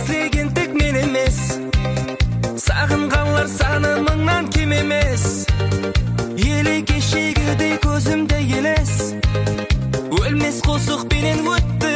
іздеген тек мен емес, сағынғанлар саны мыңнан кем емес. Еле кешегідей көзімде елес, өлмес қосықпенен өтті